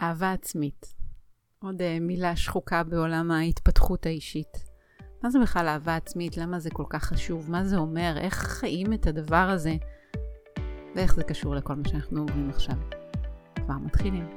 אהבה עצמית. עוד מילה שחוקה בעולם ההתפתחות האישית. מה זה בכלל אהבה עצמית? למה זה כל כך חשוב? מה זה אומר? איך חיים את הדבר הזה? ואיך זה קשור לכל מה שאנחנו אומרים עכשיו? כבר מתחילים.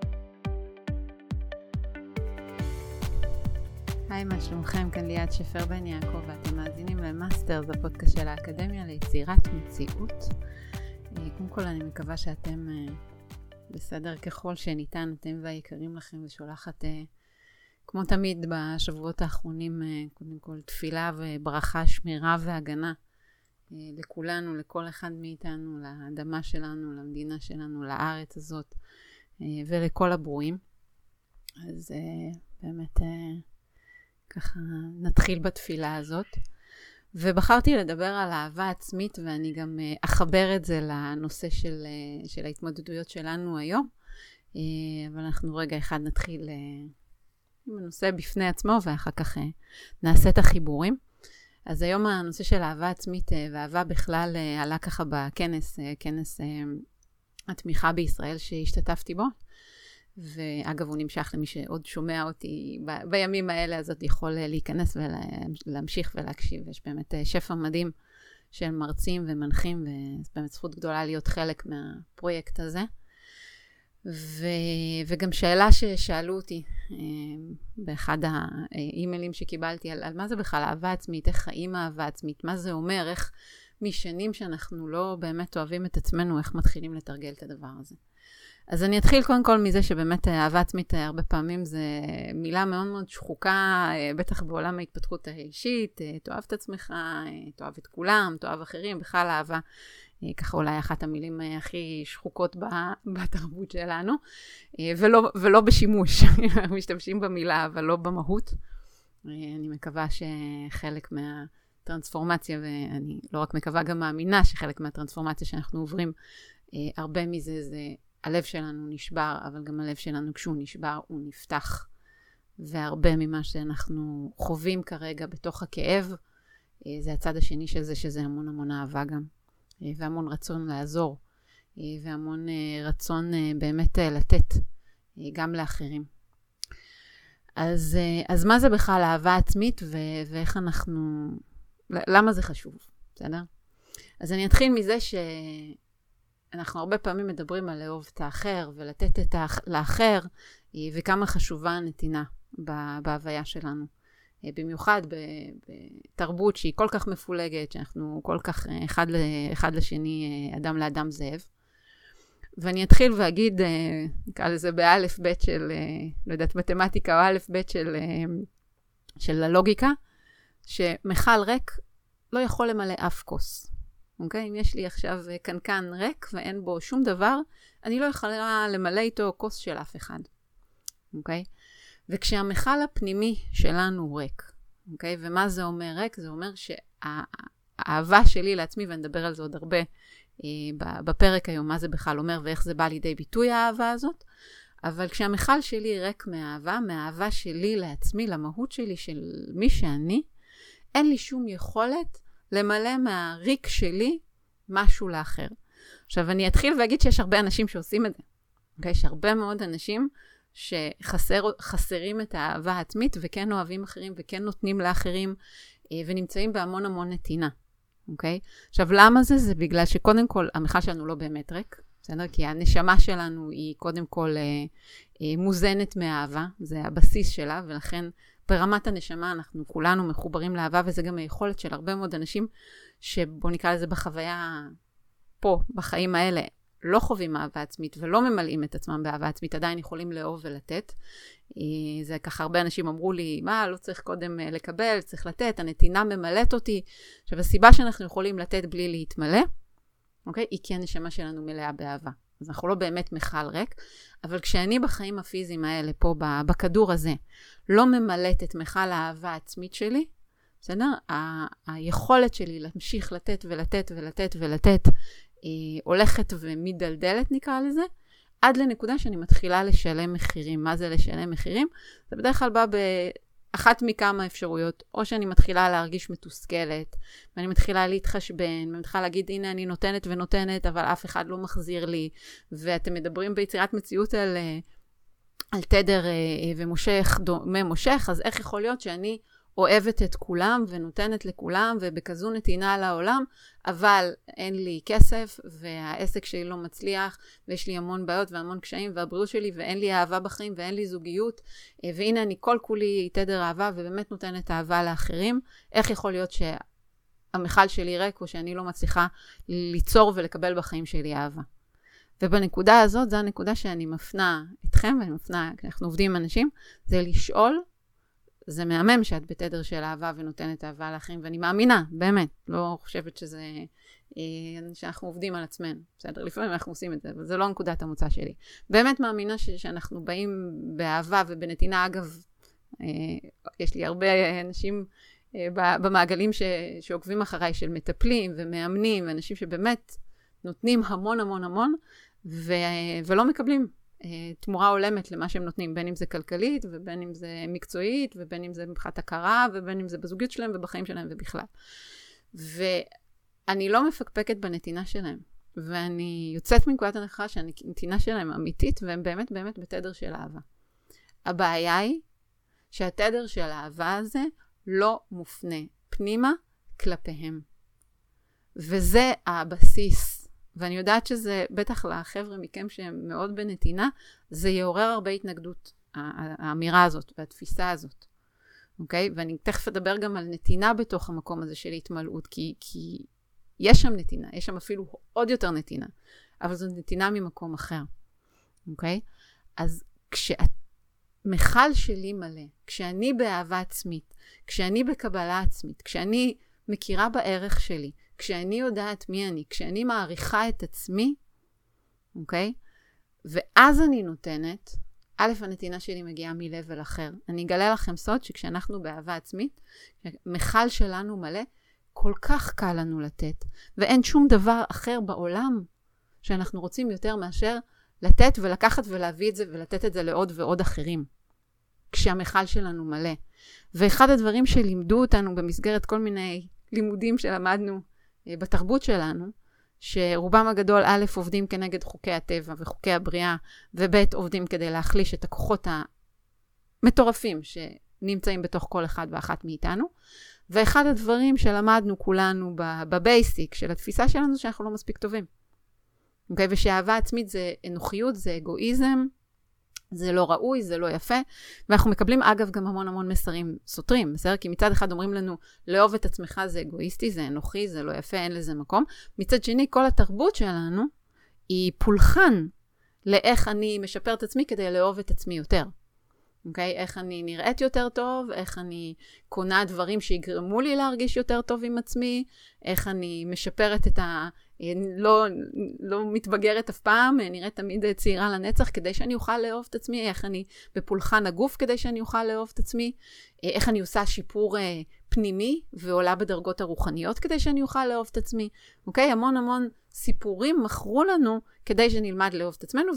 היי, מה שלומכם? כאן ליאת שפר בן יעקב, ואתם מאזינים למאסטר, זה הפודקאסט של האקדמיה ליצירת מציאות. קודם כל אני מקווה שאתם בסדר ככל שניתן, אתם והיקרים לכם, ושולחת כמו תמיד בשבועות האחרונים, קודם כל תפילה וברכה, שמירה והגנה לכולנו, לכל אחד מאיתנו, לאדמה שלנו, למדינה שלנו, לארץ הזאת ולכל הברואים. אז באמת ככה נתחיל בתפילה הזאת. ובחרתי לדבר על אהבה עצמית, ואני גם אחבר את זה לנושא של ההתמודדויות שלנו היום. אבל אנחנו רגע אחד נתחיל עם הנושא בפני עצמו, ואחר כך נעשה את החיבורים. אז היום הנושא של אהבה עצמית ואהבה בכלל עלה ככה בכנס, כנס התמיכה בישראל שהשתתפתי בו. ואגב, הוא נמשך למי שעוד שומע אותי בימים האלה, אז עוד יכול להיכנס ולהמשיך ולהקשיב. יש באמת שפע מדהים של מרצים ומנחים, וזו באמת זכות גדולה להיות חלק מהפרויקט הזה. וגם שאלה ששאלו אותי באחד האימיילים שקיבלתי, על מה זה בכלל אהבה עצמית, איך חיים אהבה עצמית, מה זה אומר, איך משנים שאנחנו לא באמת אוהבים את עצמנו, איך מתחילים לתרגל את הדבר הזה. אז אני אתחיל קודם כל מזה שבאמת אהבה עצמית הרבה פעמים זה מילה מאוד מאוד שחוקה, בטח בעולם ההתפתחות האישית, תאהב את עצמך, תאהב את כולם, תאהב אחרים, בכלל אהבה, ככה אולי אחת המילים הכי שחוקות בתרבות שלנו, ולא בשימוש, משתמשים במילה אבל לא במהות. אני מקווה שחלק מהטרנספורמציה, ואני לא רק מקווה גם מאמינה שחלק מהטרנספורמציה שאנחנו עוברים, הרבה מזה זה הלב שלנו נשבר, אבל גם הלב שלנו כשהוא נשבר הוא נפתח. והרבה ממה שאנחנו חווים כרגע בתוך הכאב, זה הצד השני של זה, שזה המון המון אהבה גם. והמון רצון לעזור. והמון רצון באמת לתת גם לאחרים. אז מה זה בכלל אהבה עצמית ואיך אנחנו, למה זה חשוב? בסדר? אז אני אתחיל מזה אנחנו הרבה פעמים מדברים על לאהוב את האחר ולתת לאחר, וכמה חשובה הנתינה בהוויה שלנו. במיוחד בתרבות שהיא כל כך מפולגת, שאנחנו כל כך אחד לשני, אדם לאדם זאב. ואני אתחיל ואגיד, נקרא לזה באלף בית של, לא יודעת, מתמטיקה או אלף בית של הלוגיקה, שמכל ריק לא יכול למלא אף כוס. אוקיי? אם יש לי עכשיו קנקן ריק ואין בו שום דבר, אני לא יכולה למלא איתו כוס של אף אחד. אוקיי? וכשהמכל הפנימי שלנו ריק, אוקיי? ומה זה אומר ריק? זה אומר שהאהבה שלי לעצמי, ואני אדבר על זה עוד הרבה בפרק היום, מה זה בכלל אומר ואיך זה בא לידי ביטוי האהבה הזאת, אבל כשהמכל שלי ריק מהאהבה שלי לעצמי, למהות שלי של מי שאני, אין לי שום יכולת למלא מהריק שלי משהו לאחר. עכשיו אני אתחיל ואגיד שיש הרבה אנשים שעושים את זה. Okay? יש הרבה מאוד אנשים שחסרים את האהבה העצמית וכן אוהבים אחרים וכן נותנים לאחרים ונמצאים בהמון המון נתינה. Okay? עכשיו למה זה? זה בגלל שקודם כל המכל שלנו לא באמת ריק. בסדר? כי הנשמה שלנו היא קודם כל מוזנת מהאהבה. זה הבסיס שלה ולכן ברמת הנשמה אנחנו כולנו מחוברים לאהבה, וזה גם היכולת של הרבה מאוד אנשים שבוא נקרא לזה בחוויה פה, בחיים האלה, לא חווים אהבה עצמית ולא ממלאים את עצמם באהבה עצמית, עדיין יכולים לאהוב ולתת. זה ככה הרבה אנשים אמרו לי, מה, לא צריך קודם לקבל, צריך לתת, הנתינה ממלאת אותי. עכשיו הסיבה שאנחנו יכולים לתת בלי להתמלא, אוקיי? היא כי הנשמה שלנו מלאה באהבה. אז אנחנו לא באמת מכל ריק, אבל כשאני בחיים הפיזיים האלה, פה בכדור הזה, לא ממלאת את מכל האהבה העצמית שלי, בסדר? היכולת שלי להמשיך לתת ולתת ולתת ולתת, הולכת ומדלדלת נקרא לזה, עד לנקודה שאני מתחילה לשלם מחירים. מה זה לשלם מחירים? זה בדרך כלל בא אחת מכמה אפשרויות, או שאני מתחילה להרגיש מתוסכלת, ואני מתחילה להתחשבן, ואני מתחילה להגיד, הנה אני נותנת ונותנת, אבל אף אחד לא מחזיר לי, ואתם מדברים ביצירת מציאות על על תדר ומושך דומה מושך, אז איך יכול להיות שאני אוהבת את כולם ונותנת לכולם ובכזו נתינה לעולם, אבל אין לי כסף והעסק שלי לא מצליח ויש לי המון בעיות והמון קשיים והבריאות שלי ואין לי אהבה בחיים ואין לי זוגיות, והנה אני כל כולי תדר אהבה ובאמת נותנת אהבה לאחרים. איך יכול להיות שהמחל שלי ריק או שאני לא מצליחה ליצור ולקבל בחיים שלי אהבה? ובנקודה הזאת, זו הנקודה שאני מפנה אתכם, ואני מפנה, כשאנחנו עובדים עם אנשים, זה לשאול, זה מהמם שאת בתדר של אהבה ונותנת אהבה לאחרים, ואני מאמינה, באמת, לא חושבת שזה, שאנחנו עובדים על עצמנו, בסדר, לפעמים אנחנו עושים את זה, אבל זה לא נקודת המוצא שלי. באמת מאמינה שאנחנו באים באהבה ובנתינה, אגב, יש לי הרבה אנשים במעגלים שעוקבים אחריי, של מטפלים ומאמנים, ואנשים שבאמת נותנים המון המון המון, ולא מקבלים תמורה עולמת למה שהם נותנים, בין אם זה כלכלית, ובין אם זה מקצועית, ובין אם זה מבחינת הכרה, ובין אם זה בזוגיות שלהם ובחיים שלהם ובכלל. ואני לא מפקפקת בנתינה שלהם, ואני יוצאת מנקודת הנחה שהנתינה שלהם אמיתית, והם באמת באמת בתדר של אהבה. הבעיה היא שהתדר של האהבה הזה לא מופנה פנימה כלפיהם. וזה הבסיס. ואני יודעת שזה, בטח לחבר'ה מכם שהם מאוד בנתינה, זה יעורר הרבה התנגדות, האמירה הזאת והתפיסה הזאת. אוקיי? ואני תכף אדבר גם על נתינה בתוך המקום הזה של התמלאות, כי יש שם נתינה, יש שם אפילו עוד יותר נתינה, אבל זו נתינה ממקום אחר. אוקיי? אז כשהמחל שלי מלא, כשאני באהבה עצמית, כשאני בקבלה עצמית, כשאני מכירה בערך שלי, כשאני יודעת מי אני, כשאני מעריכה את עצמי, אוקיי? ואז אני נותנת, א', הנתינה שלי מגיעה מלבל אחר. אני אגלה לכם סוד שכשאנחנו באהבה עצמית, מחל שלנו מלא, כל כך קל לנו לתת. ואין שום דבר אחר בעולם שאנחנו רוצים יותר מאשר לתת ולקחת ולהביא את זה ולתת את זה לעוד ועוד אחרים. כשהמחל שלנו מלא. ואחד הדברים שלימדו אותנו במסגרת כל מיני לימודים שלמדנו בתרבות שלנו, שרובם הגדול א' עובדים כנגד חוקי הטבע וחוקי הבריאה, וב' עובדים כדי להחליש את הכוחות המטורפים שנמצאים בתוך כל אחד ואחת מאיתנו. ואחד הדברים שלמדנו כולנו בבייסיק של התפיסה שלנו, זה שאנחנו לא מספיק טובים. אוקיי? ושאהבה עצמית זה אנוכיות, זה אגואיזם, זה לא ראוי, זה לא יפה, ואנחנו מקבלים אגב גם המון המון מסרים סותרים, בסדר? כי מצד אחד אומרים לנו, לאהוב את עצמך זה אגואיסטי, זה אנוכי, זה לא יפה, אין לזה מקום. מצד שני, כל התרבות שלנו היא פולחן לאיך אני משפר את עצמי כדי לאהוב את עצמי יותר. אוקיי? איך אני נראית יותר טוב, איך אני קונה דברים שיגרמו לי להרגיש יותר טוב עם עצמי, איך אני משפרת את לא מתבגרת אף פעם, נראית תמיד צעירה לנצח כדי שאני אוכל לאהוב את עצמי, איך אני בפולחן הגוף כדי שאני אוכל לאהוב את עצמי, איך אני עושה שיפור פנימי ועולה בדרגות הרוחניות כדי שאני אוכל לאהוב את עצמי. אוקיי? המון המון סיפורים מכרו לנו כדי שנלמד לאהוב את עצמנו,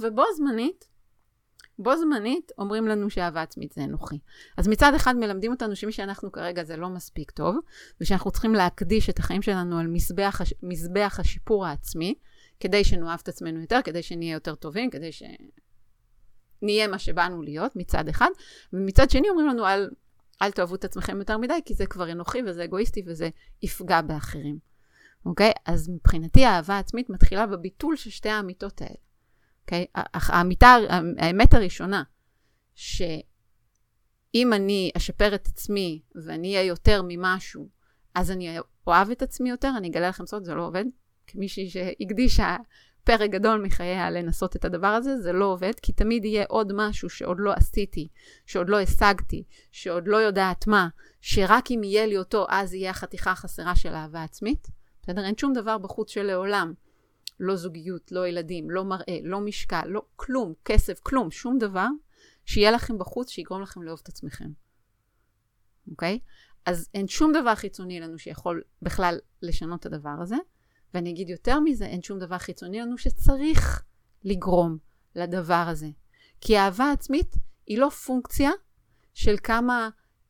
בו זמנית אומרים לנו שאהבה עצמית זה אנוכי. אז מצד אחד מלמדים אותנו שמי שאנחנו כרגע זה לא מספיק טוב, ושאנחנו צריכים להקדיש את החיים שלנו על מזבח השיפור העצמי, כדי שנאהב את עצמנו יותר, כדי שנהיה יותר טובים, כדי שנהיה מה שבאנו להיות מצד אחד, ומצד שני אומרים לנו אל תאהבו את עצמכם יותר מדי, כי זה כבר אנוכי וזה אגואיסטי וזה יפגע באחרים. אוקיי? אז מבחינתי האהבה עצמית מתחילה בביטול של שתי האמיתות האלה. Okay? האמת הראשונה, שאם אני אשפר את עצמי ואני אהיה יותר ממשהו, אז אני אוהב את עצמי יותר, אני אגלה לכם סוד, זה לא עובד. כמישהי שהקדישה פרק גדול מחייה לנסות את הדבר הזה, זה לא עובד, כי תמיד יהיה עוד משהו שעוד לא עשיתי, שעוד לא השגתי, שעוד לא יודעת מה, שרק אם יהיה לי אותו, אז יהיה החתיכה החסרה של אהבה עצמית. בסדר? אין שום דבר בחוץ של לעולם. לא זוגיות, לא ילדים, לא מראה, לא משקל, לא כלום, כסף, כלום, שום דבר שיהיה לכם בחוץ שיגרום לכם לאהוב את עצמכם. אוקיי? אז אין שום דבר חיצוני לנו שיכול בכלל לשנות את הדבר הזה, ואני אגיד יותר מזה, אין שום דבר חיצוני לנו שצריך לגרום לדבר הזה. כי האהבה עצמית היא לא פונקציה של כמה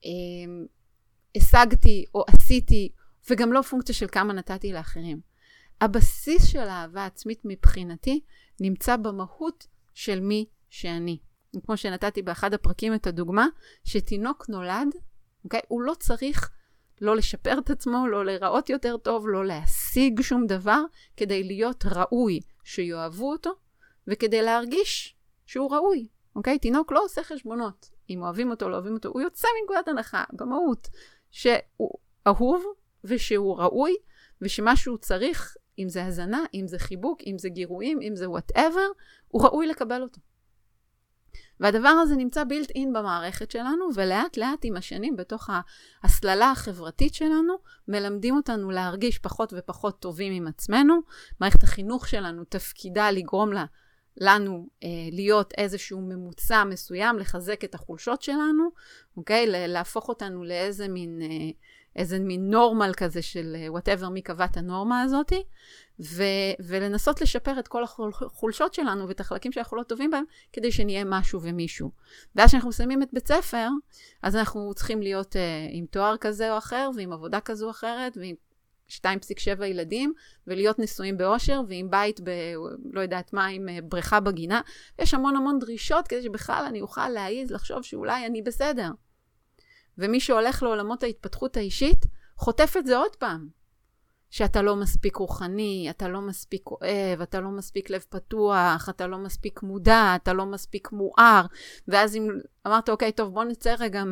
השגתי או עשיתי, וגם לא פונקציה של כמה נתתי לאחרים. הבסיס של האהבה עצמית מבחינתי נמצא במהות של מי שאני. כמו שנתתי באחד הפרקים את הדוגמה, שתינוק נולד, אוקיי? הוא לא צריך לא לשפר את עצמו, לא להיראות יותר טוב, לא להשיג שום דבר, כדי להיות ראוי שיאהבו אותו, וכדי להרגיש שהוא ראוי, אוקיי? תינוק לא עושה חשבונות. אם אוהבים אותו, לא אוהבים אותו, הוא יוצא מנקודת הנחה, במהות, שהוא אהוב, ושהוא ראוי, ושמה שהוא צריך, אם זה הזנה, אם זה חיבוק, אם זה גירויים, אם זה whatever, הוא ראוי לקבל אותו. והדבר הזה נמצא built in במערכת שלנו, ולאט לאט עם השנים בתוך ההסללה החברתית שלנו, מלמדים אותנו להרגיש פחות ופחות טובים עם עצמנו. מערכת החינוך שלנו תפקידה לגרום לנו להיות איזשהו ממוצע מסוים, לחזק את החולשות שלנו, אוקיי? להפוך אותנו לאיזה מין נורמל כזה של whatever מי קבע את הנורמה הזאת, ולנסות לשפר את כל החולשות שלנו ואת החלקים שאנחנו לא טובים בהם, כדי שנהיה משהו ומישהו. ואז כשאנחנו מסיימים את בית ספר, אז אנחנו צריכים להיות עם תואר כזה או אחר, ועם עבודה כזו או אחרת, ועם 2.7 ילדים, ולהיות נשואים באושר, ועם בית לא יודעת מה, עם בריכה בגינה. יש המון דרישות, כדי שבכלל אני אוכל להעיז לחשוב שאולי אני בסדר. ומי שהולך לעולמות ההתפתחות האישית, חוטף את זה עוד פעם. שאתה לא מספיק רוחני, אתה לא מספיק אוהב, אתה לא מספיק לב פתוח, אתה לא מספיק מודע, אתה לא מספיק מואר. ואז אם אמרת, אוקיי, טוב, בוא נצא רגע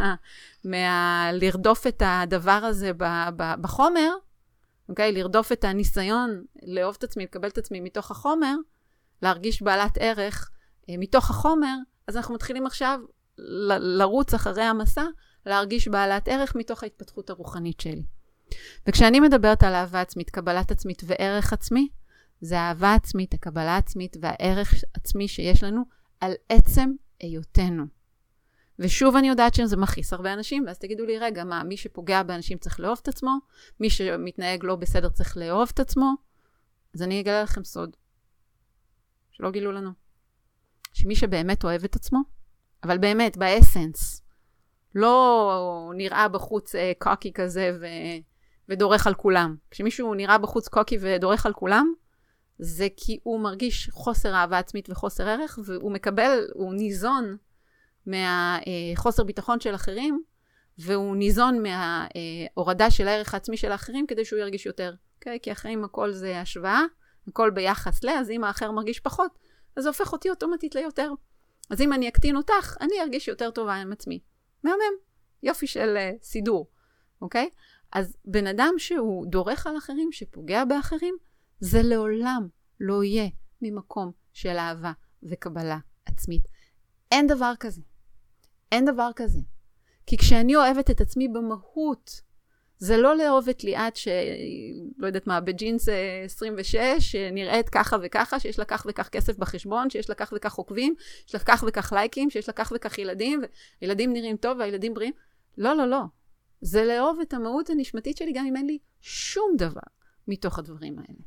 לרדוף את הדבר הזה בחומר, אוקיי, לרדוף את הניסיון, לאהוב את עצמי, לקבל את עצמי מתוך החומר, להרגיש בעלת ערך מתוך החומר, אז אנחנו מתחילים עכשיו לרוץ אחרי המסע, להרגיש בעלת ערך מתוך ההתפתחות הרוחנית שלי. וכשאני מדברת על אהבה עצמית, קבלת עצמית וערך עצמי, זה אהבה עצמית, הקבלה עצמית והערך עצמי שיש לנו על עצם היותנו. ושוב אני יודעת שזה מכעיס הרבה אנשים, ואז תגידו לי, רגע, מה, מי שפוגע באנשים צריך לאהוב את עצמו? מי שמתנהג לא בסדר צריך לאהוב את עצמו? אז אני אגלה לכם סוד, שלא גילו לנו. שמי שבאמת אוהב את עצמו, אבל באמת, באסנס, לא נראה בחוץ קוקי כזה ודורך על כולם. כשמישהו נראה בחוץ קוקי ודורך על כולם, זה כי הוא מרגיש חוסר אהבה עצמית וחוסר ערך, והוא מקבל, הוא ניזון מהחוסר ביטחון של אחרים, והוא ניזון מההורדה של הערך העצמי של האחרים, כדי שהוא ירגיש יותר. Okay? כי החיים הכל זה השוואה, הכל ביחס אז אם האחר מרגיש פחות, אז זה הופך אותי אוטומטית ליותר. אז אם אני אקטין אותך, אני ארגיש יותר טובה עם עצמי. מהמם, יופי של סידור, אוקיי? אז בן אדם שהוא דורך על אחרים, שפוגע באחרים, זה לעולם לא יהיה ממקום של אהבה וקבלה עצמית. אין דבר כזה. אין דבר כזה. כי כשאני אוהבת את עצמי במהות, זה לא לאהוב את ליאת לא יודעת מה, בג'ינס 26, שנראית ככה וככה, שיש לה כך וכך כסף בחשבון, שיש לה כך וכך עוקבים, שיש לה כך וכך לייקים, שיש לה כך וכך ילדים, וילדים נראים טוב והילדים בריאים. לא. זה לאהוב את המהות הנשמתית שלי, גם אם אין לי שום דבר מתוך הדברים האלה.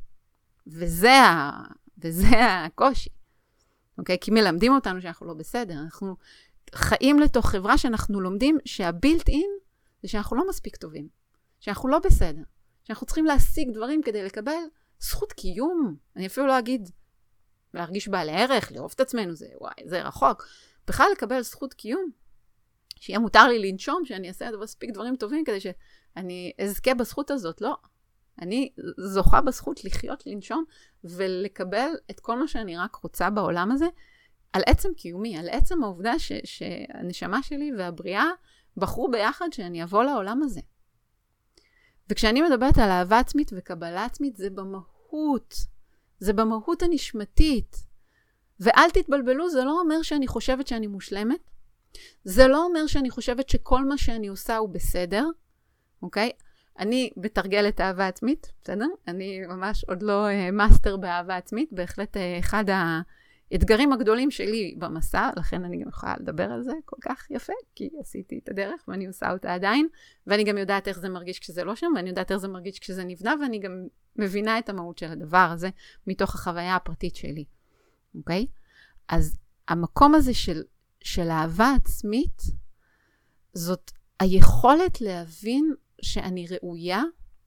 וזה הקושי. אוקיי? כי מלמדים אותנו שאנחנו לא בסדר. אנחנו חיים לתוך חברה שאנחנו לומדים שהבילט אין זה שאנחנו לא מספיק טובים. שאנחנו לא בסדר. שאנחנו צריכים להשיג דברים כדי לקבל זכות קיום. אני אפילו לא אגיד להרגיש בעל ערך, לאהוב את עצמנו, זה רחוק. בכלל לקבל זכות קיום. שיהיה מותר לי לנשום, שאני אעשה מספיק דברים טובים כדי שאני אזכה בזכות הזאת. לא. אני זוכה בזכות לחיות, לנשום, ולקבל את כל מה שאני רק רוצה בעולם הזה, על עצם קיומי, על עצם העובדה שהנשמה שלי והבריאה בחרו ביחד שאני אבוא לעולם הזה. וכשאני מדברת על אהבה עצמית וקבלה עצמית, זה במהות. זה במהות הנשמתית. ואל תתבלבלו, זה לא אומר שאני חושבת שאני מושלמת. זה לא אומר שאני חושבת שכל מה שאני עושה הוא בסדר. אוקיי? אני בתרגלת אהבה עצמית, בסדר? אני ממש עוד לא מאסטר באהבה עצמית. בהחלט אחד האתגרים הגדולים שלי במסע, לכן אני גם יכולה לדבר על זה כל כך יפה, כי עשיתי את הדרך ואני עושה אותה עדיין, ואני גם יודעת איך זה מרגיש כשזה לא שם, ואני יודעת איך זה מרגיש כשזה נבנה, ואני גם מבינה את המהות של הדבר הזה מתוך החוויה הפרטית שלי. אוקיי? אז המקום הזה של אהבה עצמית, זאת היכולת להבין שאני ראויה,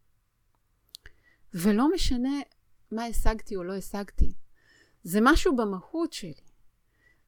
ולא משנה מה השגתי או לא השגתי. זה משהו במהות שלי.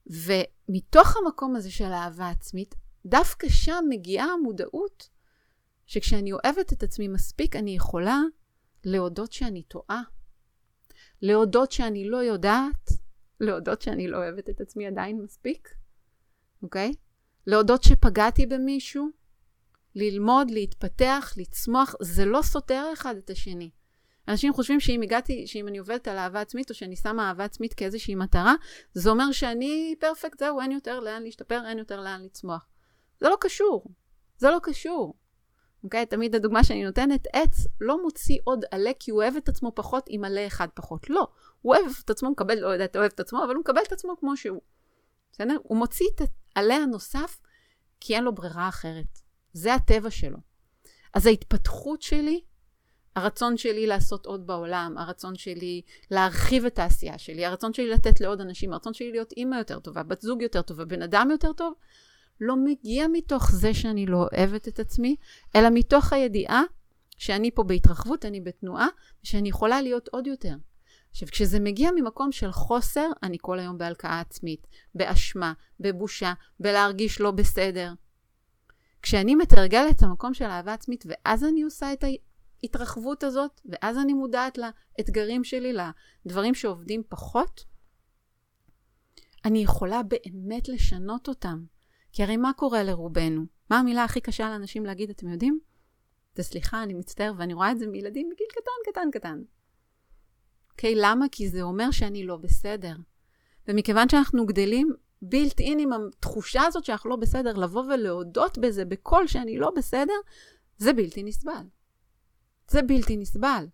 ומתוך המקום הזה של האהבה עצמית, דווקא שם מגיעה המודעות, שכשאני אוהבת את עצמי מספיק, אני יכולה להודות שאני טועה, להודות שאני לא יודעת, להודות שאני לא אוהבת את עצמי עדיין מספיק, אוקיי? להודות שפגעתי במישהו, ללמוד, להתפתח, לצמוח, זה לא סותר אחד את השני. אנשים חושבים שאם אני עובדת על אהבה עצמית, או שאני שמה אהבה עצמית כאיזושהי מטרה, זה אומר שאני פרפקט, זהו, אין יותר לאן להשתפר, אין יותר לאן לצמוח. זה לא קשור. זה לא קשור. אוקיי? תמיד הדוגמה שאני נותנת, עץ לא מוציא עוד עלה, כי הוא אוהב את עצמו פחות עם עלה אחד פחות. לא. הוא אוהב את עצמו, מקבל, לא יודעת, אוהב את עצמו, אבל הוא מקבל את עצמו כמו שהוא. בסדר? הוא מוציא את העלה הנוסף, כי אין לו ברירה אחרת. זה הטבע שלו. אז ההתפתחות שלי, הרצון שלי לעשות עוד בעולם, הרצון שלי להרחיב את העשייה שלי, הרצון שלי לתת לעוד אנשים, הרצון שלי להיות אימא יותר טובה, בת זוג יותר טובה, בן אדם יותר טוב, לא מגיע מתוך זה שאני לא אוהבת את עצמי, אלא מתוך הידיעה שאני פה בהתרחבות, אני בתנועה, ושאני יכולה להיות עוד יותר. עכשיו, כשזה מגיע ממקום של חוסר, אני כל היום בהלקאה עצמית, באשמה, בבושה, בלהרגיש לא בסדר. כשאני מתרגלת את המקום של אהבה עצמית, ואז אני עושה את ההתרחבות הזאת, ואז אני מודעת לאתגרים שלי, לדברים שעובדים פחות, אני יכולה באמת לשנות אותם. כי הרי מה קורה לרובנו? מה המילה הכי קשה לאנשים להגיד, אתם יודעים? זה סליחה, אני מצטער, ואני רואה את זה מילדים בגיל קטן. אוקיי, למה? כי זה אומר שאני לא בסדר. ומכיוון שאנחנו גדלים, בילט אין עם התחושה הזאת שאנחנו לא בסדר, לבוא ולהודות בזה בכל שאני לא בסדר, זה בלתי נסבל. זה בלתי נסבל.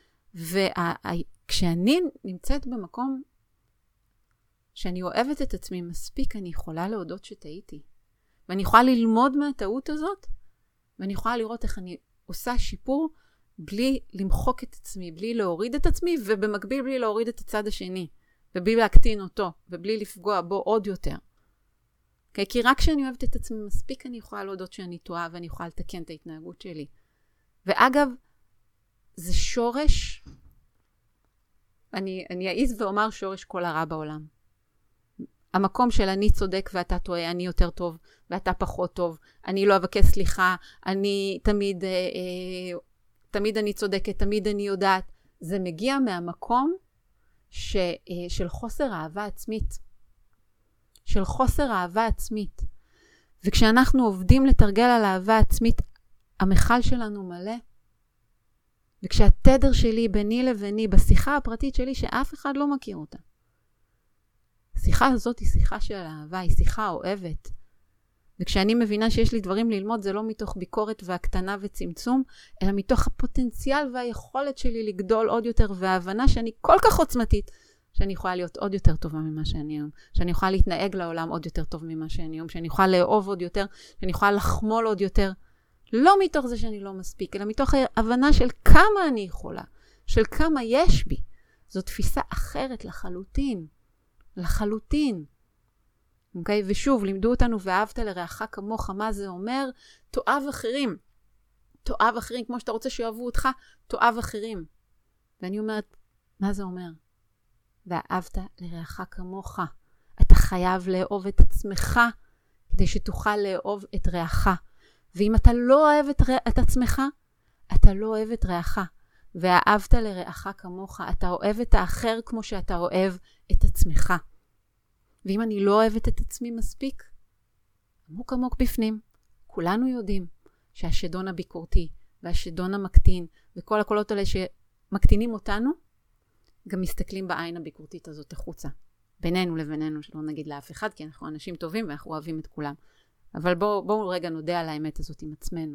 וכשאני נמצאת במקום שאני אוהבת את עצמי מספיק, אני יכולה להודות שטעיתי. ואני יכולה ללמוד מהטעות הזאת, ואני יכולה לראות איך אני עושה שיפור, בלי למחוק את עצמי, בלי להוריד את עצמי, ובמקביל בלי להוריד את הצד השני, ובלי להקטין אותו, ובלי לפגוע בו עוד יותר. Okay? כי רק כשאני אוהבת את עצמי מספיק, אני יכולה להודות שאני טועה, ואני יכולה לתקן את ההתנהגות שלי. ואגב, זה שורש, אני אעיז ואומר שורש כל הרע בעולם. המקום של אני צודק ואתה טועה, אני יותר טוב ואתה פחות טוב, אני לא אבקש סליחה, אני תמיד אני צודקת, תמיד אני יודעת, זה מגיע מהמקום של חוסר אהבה עצמית. של חוסר אהבה עצמית. וכשאנחנו עובדים לתרגל על אהבה עצמית, המחל שלנו מלא. וכשהתדר שלי ביני לביני, בשיחה הפרטית שלי שאף אחד לא מכיר אותה. השיחה הזאת היא שיחה של אהבה, היא שיחה אוהבת. וכשאני מבינה שיש לי דברים ללמוד, זה לא מתוך ביקורת והקטנה וצמצום, אלא מתוך הפוטנציאל והיכולת שלי לגדול עוד יותר, וההבנה שאני כל כך עוצמתית, שאני יכולה להיות עוד יותר טובה ממה שאני היום, שאני יכולה להתנהג לעולם עוד יותר טוב ממה שאני היום, שאני יכולה לאהוב עוד יותר, שאני יכולה לחמול עוד יותר, לא מתוך זה שאני לא מספיק, אלא מתוך ההבנה של כמה אני יכולה, של כמה יש בי. זו תפיסה אחרת לחלוטין. לחלוטין. אוקיי? ושוב, לימדו אותנו ואהבת לרעך כמוך, מה זה אומר? תאהב אחרים. תאהב אחרים, כמו שאתה רוצה שיאהבו אותך, תאהב אחרים. ואני אומרת, מה זה אומר? ואהבת לרעך כמוך. אתה חייב לאהוב את עצמך, כדי שתוכל לאהוב את רעך. ואם אתה לא אוהב את עצמך, אתה לא אוהב את רעך. ואהבת לרעך כמוך, אתה אוהב את האחר כמו שאתה אוהב את עצמך. ואם אני לא אוהבת את עצמי מספיק, עמוק עמוק בפנים, כולנו יודעים שהשדון הביקורתי והשדון המקטין וכל הקולות האלה שמקטינים אותנו, גם מסתכלים בעין הביקורתית הזאת החוצה. בינינו לבינינו, שלא נגיד לאף אחד, כי אנחנו אנשים טובים ואנחנו אוהבים את כולם. אבל בואו רגע נודה על האמת הזאת עם עצמנו.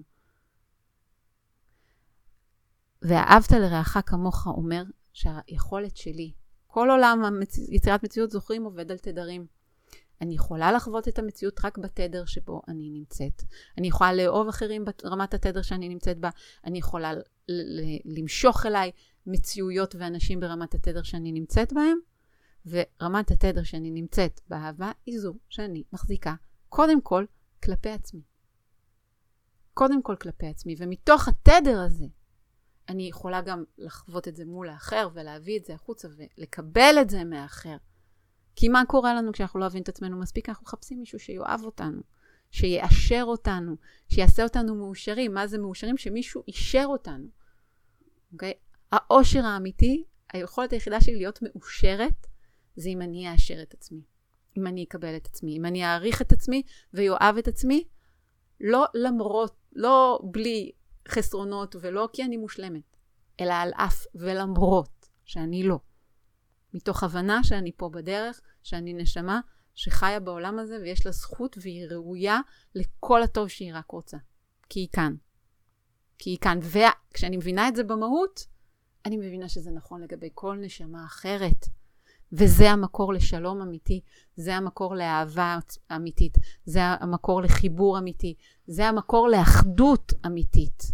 ואהבת לרעך כמוך אומר שהיכולת שלי, כל עולם יצירת מציאות זוכרים עובד על תדרים. אני יכולה לחוות את המציאות רק בתדר שבו אני נמצאת. אני יכולה לאהוב אחרים ברמת התדר שאני נמצאת בה. אני יכולה למשוך אליי מציאויות ואנשים ברמת התדר שאני נמצאת בהם. ורמת התדר שאני נמצאת באהבה היא זו שאני מחזיקה קודם כל כלפי עצמי. קודם כל כלפי עצמי. ומתוך התדר הזה, אני יכולה גם לחוות את זה מול האחר ולהביא את זה החוצה ולקבל את זה מהאחר. כי מה קורה לנו כשאנחנו לא אוהבים את עצמנו מספיק? אנחנו מחפשים מישהו שיואב אותנו, שיאשר אותנו, שיעשה אותנו מאושרים. מה זה מאושרים? שמישהו אישר אותנו. אוקיי? האושר האמיתי, היכולת היחידה שלי להיות מאושרת, זה אם אני אאשר את עצמי. אם אני אקבל את עצמי, אם אני אעריך את עצמי ויואב את עצמי, לא למרות, לא בלי חסרונות ולא כי אני מושלמת, אלא על אף ולמרות שאני לא. מתוך הבנה שאני פה בדרך, שאני נשמה שחיה בעולם הזה ויש לה זכות והיא ראויה לכל הטוב שהיא רק רוצה. כי היא כאן. כי היא כאן. וכשאני מבינה את זה במהות, אני מבינה שזה נכון לגבי כל נשמה אחרת. וזה המקור לשלום אמיתי, זה המקור לאהבה אמיתית, זה המקור לחיבור אמיתי, זה המקור לאחדות אמיתית.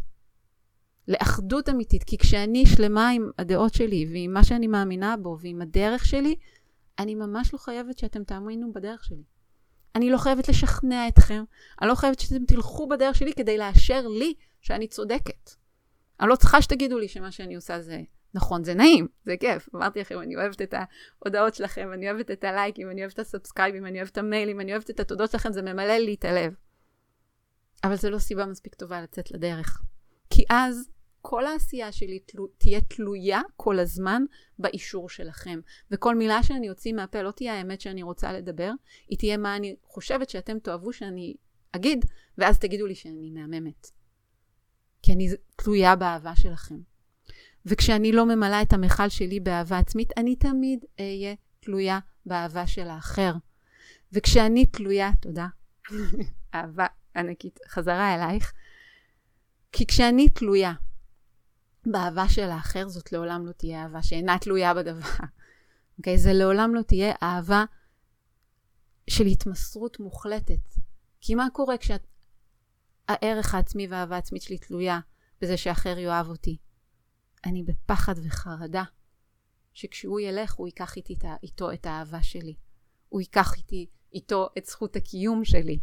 לאחדות אמיתית, כי כשאני שלמה עם הדעות שלי ועם מה שאני מאמינה בו ועם הדרך שלי, אני ממש לא חייבת שאתם תאמינו בדרך שלי. אני לא חייבת לשכנע אתכם, אני לא חייבת שאתם תלכו בדרך שלי כדי לאשר לי שאני צודקת. אני לא צריכה שתגידו לי שמה שאני עושה זה נכון, זה נעים, זה כיף. אמרתי לכם, אני אוהבת את ההודעות שלכם, אני אוהבת את הלייקים, אני אוהבת את הסאבסקרייבים, אני אוהבת את המיילים, אני אוהבת את התודות שלכם, זה ממלא לי את הלב. אבל זה לא סיבה מספיק טובה לצאת לדרך. כי אז כל העשייה שלי תהיה תלויה כל הזמן באישור שלכם. וכל מילה שאני אוציא מהפה לא תהיה האמת שאני רוצה לדבר, היא תהיה מה אני חושבת שאתם תאהבו שאני אגיד, ואז תגידו לי שאני מהממת. כי אני תלויה באהבה שלכם. וכשאני לא ממלאה את המחל שלי באהבה עצמית, אני תמיד אהיה תלויה באהבה של האחר. וכשאני תלויה, תודה, אהבה ענקית, חזרה אלייך, כי כשאני תלויה באהבה של האחר, זאת לעולם לא תהיה אהבה שאינה תלויה בדבר. אוקיי? זה לעולם לא תהיה אהבה של התמסרות מוחלטת. כי מה קורה כשהערך העצמי והאהבה העצמית שלי תלויה בזה שאחר יאהב אותי? אני בפחד וחרדה שכשהוא ילך הוא ייקח איתו את האהבה שלי. הוא ייקח איתו את זכות הקיום שלי.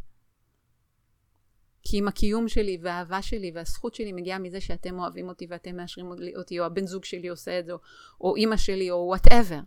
כי אם הקיום שלי והאהבה שלי והזכות שלי מגיעה מזה שאתם אוהבים אותי ואתם מאשרים אותי, או הבן זוג שלי עושה את זה, או אמא שלי, או whatever.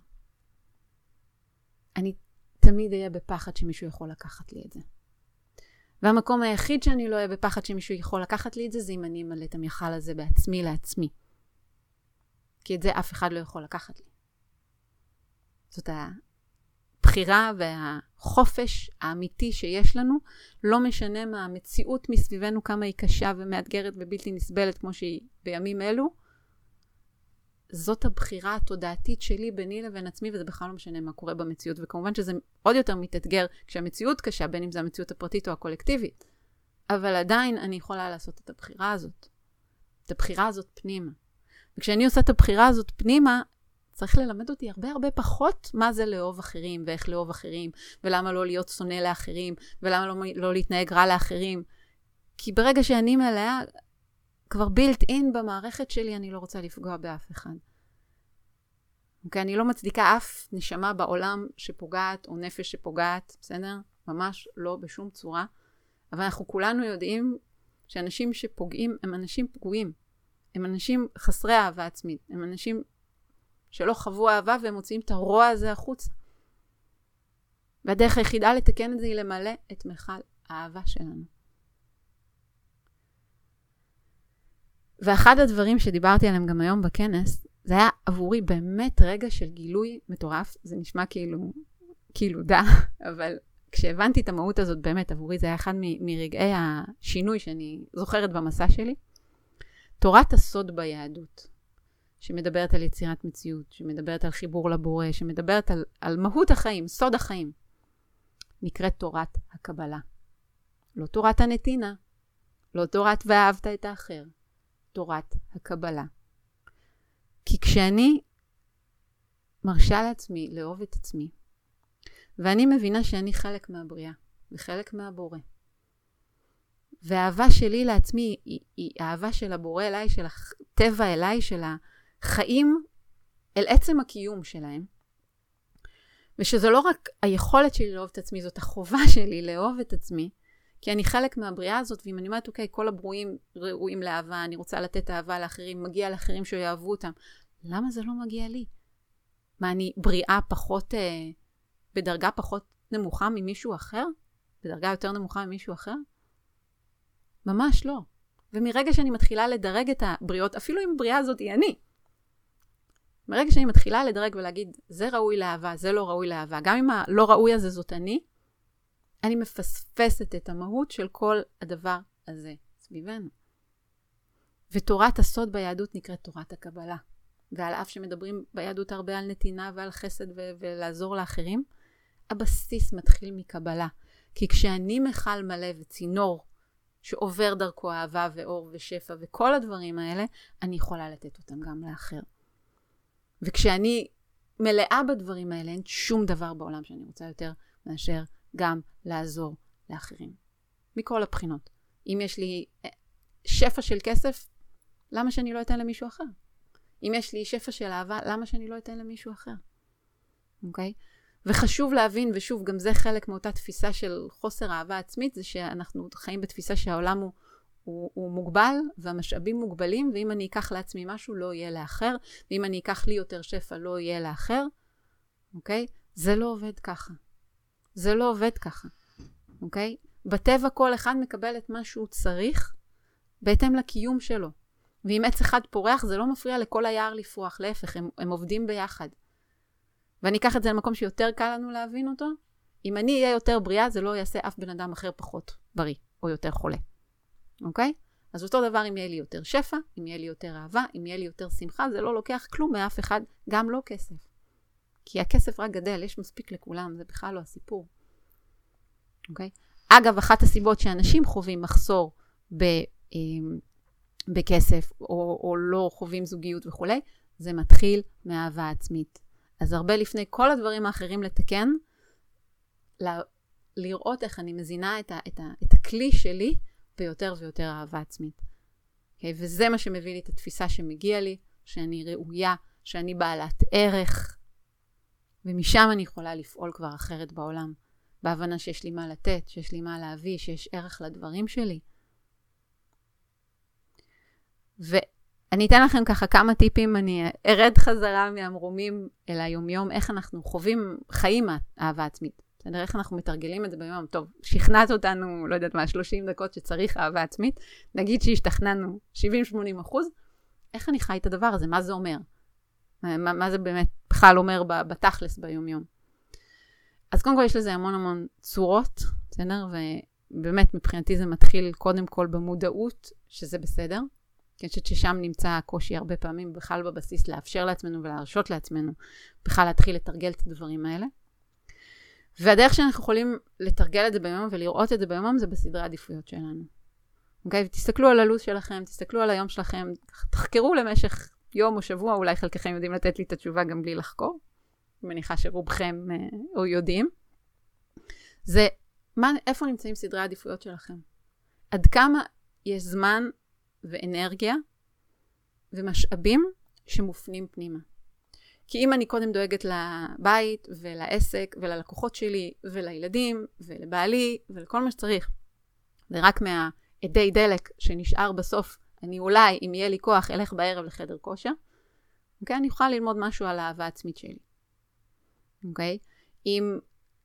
אני תמיד אהיה בפחד שמישהו יכול לקחת לי את זה. והמקום היחיד שאני לא אהיה בפחד שמישהו יכול לקחת לי את זה, זה אם אני אמלא את המחל הזה בעצמי לעצמי. כי את זה אף אחד לא יכול לקחת לי. זאת הבחירה והחופש האמיתי שיש לנו, לא משנה מה המציאות מסביבנו כמה היא קשה ומאתגרת ובלתי נסבלת כמו שהיא בימים אלו, זאת הבחירה התודעתית שלי ביני לבין עצמי, וזה בכלל לא משנה מה קורה במציאות, וכמובן שזה עוד יותר מתאתגר כשהמציאות קשה, בין אם זה המציאות הפרטית או הקולקטיבית, אבל עדיין אני יכולה לעשות את הבחירה הזאת, את הבחירה הזאת פנימה. וכשאני עושה את הבחירה הזאת פנימה, צריך ללמד אותי הרבה פחות מה זה לאהוב אחרים, ואיך לאהוב אחרים, ולמה לא להיות שונא לאחרים, ולמה לא להתנהג רע לאחרים. כי ברגע שאני מלאה, כבר בילט אין במערכת שלי, אני לא רוצה לפגוע באף אחד. אוקיי, אני לא מצדיקה אף נשמה בעולם שפוגעת, או נפש שפוגעת, בסדר? ממש לא בשום צורה. אבל אנחנו כולנו יודעים שאנשים שפוגעים הם אנשים פגועים. הם אנשים חסרי אהבה עצמית. הם אנשים שלא חוו אהבה והם מוציאים את הרוע הזה החוצה. והדרך היחידה לתקן את זה היא למלא את מכל האהבה שלנו. ואחד הדברים שדיברתי עליהם גם היום בכנס, זה היה עבורי באמת רגע של גילוי מטורף. זה נשמע כאילו דה, אבל כשהבנתי את המהות הזאת באמת עבורי, זה היה אחד מרגעי השינוי שאני זוכרת במסע שלי. תורת הסוד ביהדות, שמדברת על יצירת מציאות, שמדברת על חיבור לבורא, שמדברת על מהות החיים, סוד החיים, נקראת תורת הקבלה. לא תורת הנתינה, לא תורת ואהבת את האחר, תורת הקבלה. כי כשאני מרשה לעצמי לאהוב את עצמי, ואני מבינה שאני חלק מהבריאה, וחלק מהבורא, והאהבה שלי לעצמי היא אהבה של הבורא אליי, של הטבע אליי, של החיים אל עצם הקיום שלהם. ושזו לא רק היכולת שלי לאהוב את עצמי, זאת החובה שלי לאהוב את עצמי, כי אני חלק מהבריאה הזאת, ואם אני אומרת, אוקיי, כל הברואים ראויים לאהבה, אני רוצה לתת אהבה לאחרים, מגיע לאחרים שיאהבו אותם. למה זה לא מגיע לי? מה, אני בריאה פחות בדרגה פחות נמוכה ממישהו אחר? בדרגה יותר נמוכה ממישהו אחר? ממש לא. ומרגע שאני מתחילה לדרג את הבריאות, אפילו אם הבריאה הזאת היא אני, מרגע שאני מתחילה לדרג ולהגיד, זה ראוי לאהבה, זה לא ראוי לאהבה, גם אם הלא ראוי הזה זאת אני מפספסת את המהות של כל הדבר הזה סביבנו. ותורת הסוד ביהדות נקראת תורת הקבלה. ועל אף שמדברים ביהדות הרבה על נתינה ועל חסד ולעזור לאחרים, הבסיס מתחיל מקבלה. כי כשאני מחל מלא וצינור שעובר דרכו אהבה ואור ושפע וכל הדברים האלה, אני יכולה לתת אותם גם לאחר. וכשאני מלאה בדברים האלה, אין שום דבר בעולם שאני רוצה יותר מאשר גם לעזור לאחרים. מכל הבחינות. אם יש לי שפע של כסף, למה שאני לא אתן למישהו אחר? אם יש לי שפע של אהבה, למה שאני לא אתן למישהו אחר? אוקיי? וחשוב להבין, ושוב, גם זה חלק מאותה תפיסה של חוסר אהבה עצמית, זה שאנחנו חיים בתפיסה שהעולם הוא מוגבל, והמשאבים מוגבלים, ואם אני אקח לעצמי משהו, לא יהיה לאחר, ואם אני אקח לי יותר שפע, לא יהיה לאחר. אוקיי? זה לא עובד ככה. זה לא עובד ככה. אוקיי? בטבע כל אחד מקבל את מה שהוא צריך, בהתאם לקיום שלו. ואם עץ אחד פורח, זה לא מפריע לכל היער לפרוח, להפך, הם עובדים ביחד. ואני אקח את זה למקום שיותר קל לנו להבין אותו. אם אני אהיה יותר בריאה, זה לא יעשה אף בן אדם אחר פחות בריא, או יותר חולה. אוקיי? אז אותו דבר אם יהיה לי יותר שפע, אם יהיה לי יותר אהבה, אם יהיה לי יותר שמחה, זה לא לוקח כלום מאף אחד, גם לא כסף. כי הכסף רק גדל, יש מספיק לכולם, זה בכלל לא הסיפור. אוקיי? אגב, אחת הסיבות שאנשים חווים מחסור בכסף, או לא חווים זוגיות וכו', זה מתחיל מאהבה עצמית. אז הרבה לפני כל הדברים האחרים לתקן, לראות איך אני מזינה את הכלי שלי ביותר ויותר אהבה עצמית. Okay? וזה מה שמביא לי את התפיסה שמגיע לי, שאני ראויה, שאני בעלת ערך, ומשם אני יכולה לפעול כבר אחרת בעולם, בהבנה שיש לי מה לתת, שיש לי מה להביא, שיש ערך לדברים שלי. ואני אתן לכם ככה כמה טיפים, אני ארד חזרה מהמרומים אל היומיום, איך אנחנו חיים אהבה עצמית. בסדר, איך אנחנו מתרגלים את זה ביום. טוב, שכנעת אותנו, לא יודעת מה, 30 דקות שצריך אהבה עצמית, נגיד שהשתכננו 70-80%, איך אני חי את הדבר הזה? מה זה אומר? מה זה באמת בכלל אומר בתכלס ביומיום? אז קודם כל יש לזה המון צורות, בסדר? ובאמת מבחינתי זה מתחיל קודם כל במודעות, שזה בסדר. כי אני חושבת ששם נמצא הקושי הרבה פעמים בכלל בבסיס לאפשר לעצמנו ולהרשות לעצמנו בכלל להתחיל לתרגל את הדברים האלה. והדרך שאנחנו יכולים לתרגל את זה ביום ולראות את זה ביום זה בסדרי העדיפויות שלנו. אוקיי? ותסתכלו על הלו"ז שלכם, תסתכלו על היום שלכם, תחקרו למשך יום או שבוע, אולי חלקכם יודעים לתת לי את התשובה גם בלי לחקור. אני מניחה שרובכם או יודעים. זה איפה נמצאים סדרי העדיפויות שלכם? עד כמה יש זמן ואנרגיה ומשאבים שמופנים פנימה. כי אם אני קודם דואגת לבית ולעסק וללקוחות שלי ולילדים ולבעלי ולכל מה שצריך, ורק מהעדי דלק שנשאר בסוף, אני אולי, אם יהיה לי כוח, אלך בערב לחדר כושר, אוקיי? אני אוכל ללמוד משהו על האהבה עצמית שלי. אוקיי? אם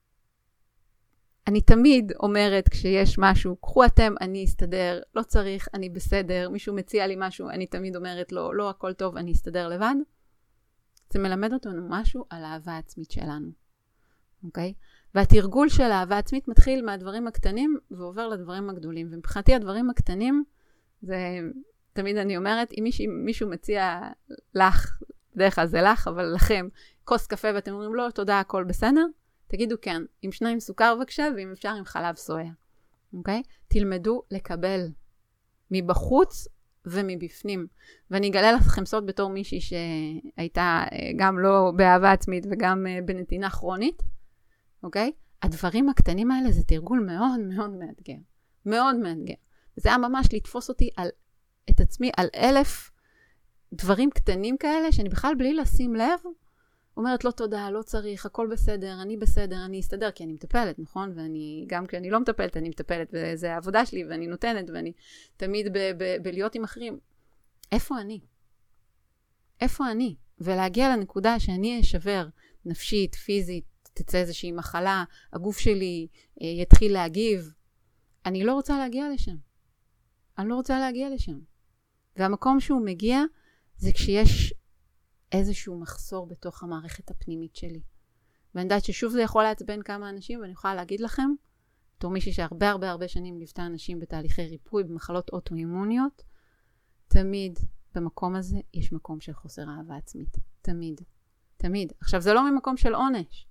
אני תמיד אומרת כשיש משהו, קחו אתם, אני אסתדר, לא צריך, אני בסדר, מישהו מציע לי משהו, אני תמיד אומרת לו, לא הכל טוב, אני אסתדר לבד. זה מלמד אותנו משהו על האהבה העצמית שלנו. אוקיי? והתרגול של האהבה העצמית מתחיל מהדברים הקטנים ועובר לדברים הגדולים. ומבחינתי הדברים הקטנים, זה תמיד אני אומרת, אם מישהו מציע לך, בדרך כלל זה לך, אבל לכם, כוס קפה ואתם אומרים, לא, תודה, הכל בסדר, תגידו כן, עם 2 סוכר בבקשה, ואם אפשר עם חלב סויה. אוקיי? תלמדו לקבל מבחוץ ומבפנים. ואני אגלה לכם סוד בתור מישהי שהייתה גם לא באהבה עצמית וגם בנתינה כרונית. אוקיי? הדברים הקטנים האלה זה תרגול מאוד מאוד מאתגר. מאוד מאתגר. וזה היה ממש לתפוס אותי את עצמי על 1000 דברים קטנים כאלה, שאני בכלל בלי לשים לב, אומרת, לא תודה, לא צריך, הכל בסדר, אני בסדר, אני אסתדר, כי אני מטפלת, נכון? ואני, גם כשאני לא מטפלת, אני מטפלת, וזה העבודה שלי, ואני נותנת, ואני תמיד בלהיות עם אחרים. איפה אני? איפה אני? ולהגיע לנקודה שאני אשבר נפשית, פיזית, תצא איזושהי מחלה, הגוף שלי יתחיל להגיב. אני לא רוצה להגיע לשם. אני לא רוצה להגיע לשם. והמקום שהוא מגיע זה כשיש איזשהו מחסור בתוך המערכת הפנימית שלי. ואני יודעת ששוב זה יכול לעצבן כמה אנשים, ואני יכולה להגיד לכם, בתור מישהי שהרבה שנים ליוותה אנשים בתהליכי ריפוי, במחלות אוטואימוניות, תמיד במקום הזה יש מקום של חוסר אהבה עצמית. תמיד. תמיד. עכשיו, זה לא ממקום של עונש.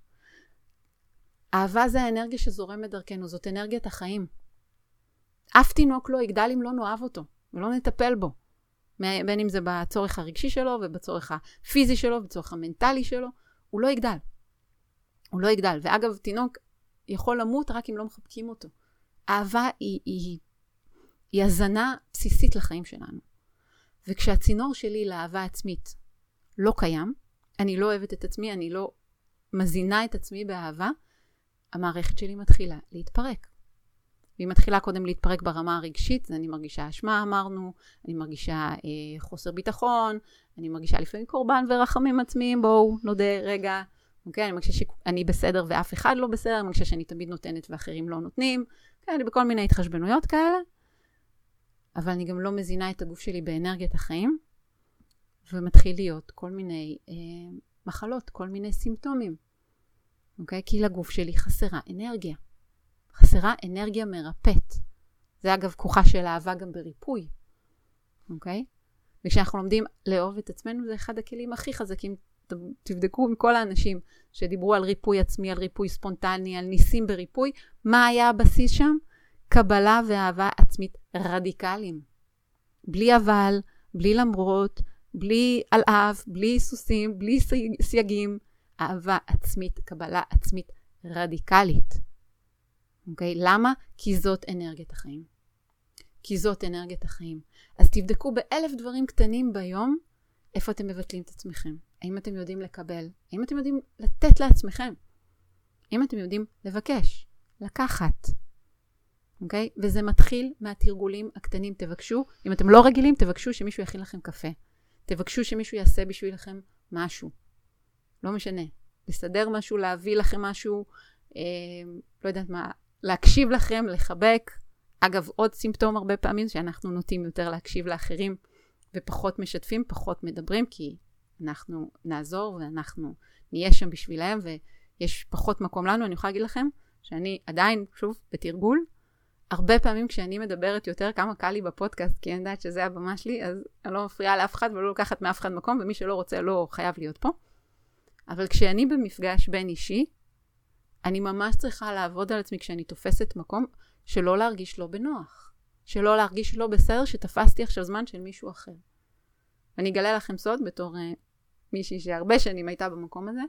אהבה זה האנרגיה שזורמת דרכנו, זאת אנרגיית החיים. אף תינוק לא יגדל אם לא נאהב אותו, ולא נטפל בו. בין אם זה בצורך הרגשי שלו, ובצורך הפיזי שלו, ובצורך המנטלי שלו, הוא לא יגדל. הוא לא יגדל. ואגב, תינוק יכול למות רק אם לא מחבקים אותו. אהבה היא הזנה בסיסית לחיים שלנו. וכשהצינור שלי לאהבה עצמית לא קיים, אני לא אוהבת את עצמי, אני לא מזינה את עצמי באהבה, המערכת שלי מתחילה להתפרק. והיא מתחילה קודם להתפרק ברמה הרגשית, אני מרגישה אשמה, אמרנו, אני מרגישה חוסר ביטחון, אני מרגישה לפעמים קורבן ורחמים עצמיים, בואו נודה רגע, אוקיי? אני מרגישה שאני בסדר ואף אחד לא בסדר, אני מרגישה שאני תמיד נותנת ואחרים לא נותנים, אוקיי? אני בכל מיני התחשבנויות כאלה, אבל אני גם לא מזינה את הגוף שלי באנרגיית החיים, ומתחיל להיות כל מיני מחלות, כל מיני סימפטומים, אוקיי? כי לגוף שלי חסרה אנרגיה. חסרה אנרגיה מרפאת. זה אגב כוחה של אהבה גם בריפוי. אוקיי? וכשאנחנו לומדים לאהוב את עצמנו, זה אחד הכלים הכי חזקים. תבדקו עם כל האנשים שדיברו על ריפוי עצמי, על ריפוי ספונטני, על ניסים בריפוי. מה היה הבסיס שם? קבלה ואהבה עצמית רדיקליים. בלי אבל, בלי למרות, בלי על אף, בלי היסוסים, בלי סייגים. אהבה עצמית, קבלה עצמית רדיקלית. אוקיי? למה? כי זאת אנרגיית החיים. כי זאת אנרגיית החיים. אז תבדקו ב1000 דברים קטנים ביום, איפה אתם מבטלים את עצמכם. האם אתם יודעים לקבל? האם אתם יודעים לתת לעצמכם? האם אתם יודעים לבקש? לקחת. אוקיי? וזה מתחיל מהתרגולים הקטנים. תבקשו, אם אתם לא רגילים, תבקשו שמישהו יכין לכם קפה. תבקשו שמישהו יעשה בשבילכם משהו. לא משנה. לסדר משהו, להביא לכם משהו, לא יודעת מה, להקשיב לכם, לחבק. אגב, עוד סימפטום הרבה פעמים שאנחנו נוטים יותר להקשיב לאחרים ופחות משתפים, פחות מדברים, כי אנחנו נעזור ואנחנו נהיה שם בשבילהם ויש פחות מקום לנו. אני יכולה להגיד לכם שאני עדיין, שוב, בתרגול, הרבה פעמים כשאני מדברת יותר כמה קל לי בפודקאסט, כי אני יודעת שזה הבמה שלי, אז אני לא מפריעה לאף אחד ולא לוקחת מאף אחד מקום, ומי שלא רוצה לא חייב להיות פה. אבל כשאני במפגש בין אישי, אני ממש צריכה לעבוד על עצמי כשאני תופסת מקום שלא להרגיש לא בנוח. שלא להרגיש לא בסדר שתפסתי עכשיו זמן של מישהו אחר. ואני אגלה לכם סוד בתור מישהי שהרבה שנים הייתה במקום הזה.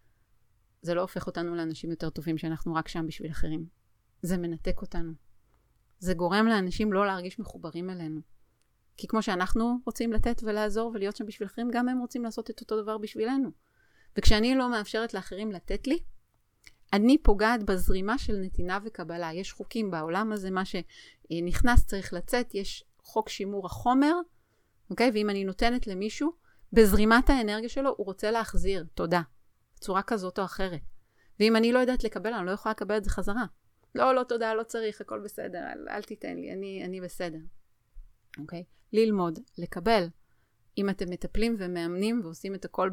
זה לא הופך אותנו לאנשים יותר טובים שאנחנו רק שם בשביל אחרים. זה מנתק אותנו. זה גורם לאנשים לא להרגיש מחוברים אלינו. כי כמו שאנחנו רוצים לתת ולעזור ולהיות שם בשביל אחרים, גם הם רוצים לעשות את אותו דבר בשבילנו. וכשאני לא מאפשרת לאחרים לתת לי, אני פוגעת בזרימה של נתינה וקבלה. יש חוקים בעולם הזה, מה שנכנס צריך לצאת, יש חוק שימור החומר, אוקיי? ואם אני נותנת למישהו, בזרימת האנרגיה שלו, הוא רוצה להחזיר, תודה, בצורה כזאת או אחרת. ואם אני לא יודעת לקבל, אני לא יכולה לקבל את זה חזרה. לא תודה, לא צריך, הכל בסדר, אל תיתן לי, אני בסדר. אוקיי? ללמוד, לקבל. אם אתם מטפלים ומאמנים ועושים את הכל